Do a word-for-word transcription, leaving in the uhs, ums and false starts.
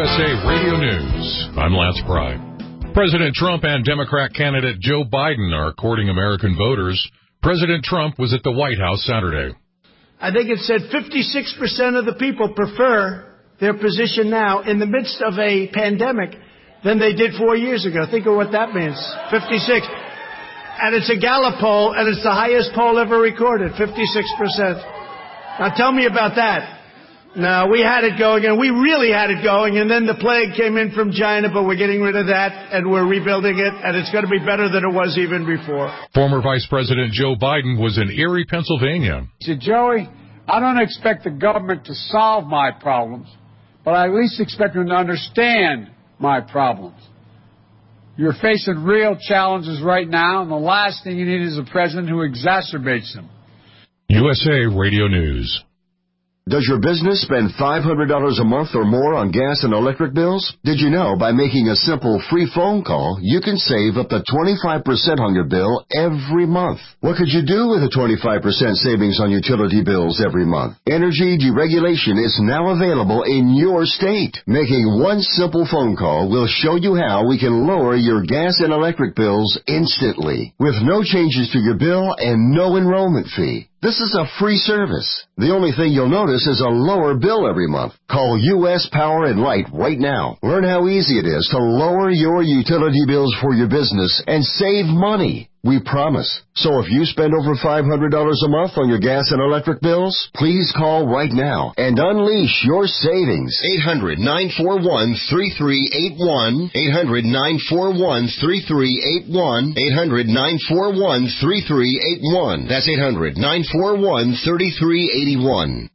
S A Radio News. I'm Lance Pry. President Trump and Democrat candidate Joe Biden are courting American voters. President Trump was at the White House Saturday. I think it said fifty-six percent of the people prefer their position now in the midst of a pandemic than they did four years ago. Think of what that means. fifty-six. And it's a Gallup poll, and it's the highest poll ever recorded, fifty-six percent. Now tell me about that. No, we had it going, and we really had it going, and then the plague came in from China, but we're getting rid of that, and we're rebuilding it, and it's going to be better than it was even before. Former Vice President Joe Biden was in Erie, Pennsylvania. He said, Joey, I don't expect the government to solve my problems, but I at least expect them to understand my problems. You're facing real challenges right now, and the last thing you need is a president who exacerbates them. U S A Radio News. Does your business spend five hundred dollars a month or more on gas and electric bills? Did you know by making a simple free phone call, you can save up to twenty-five percent on your bill every month? What could you do with a twenty-five percent savings on utility bills every month? Energy deregulation is now available in your state. Making one simple phone call will show you how we can lower your gas and electric bills instantly, with no changes to your bill and no enrollment fee. This is a free service. The only thing you'll notice is a lower bill every month. Call U S Power and Light right now. Learn how easy it is to lower your utility bills for your business and save money. We promise. So if you spend over five hundred dollars a month on your gas and electric bills, please call right now and unleash your savings. eight hundred, nine four one, three three eight one. eight hundred, nine four one, three three eight one. eight hundred, nine four one, three three eight one. That's eight hundred, nine four one, three three eight one.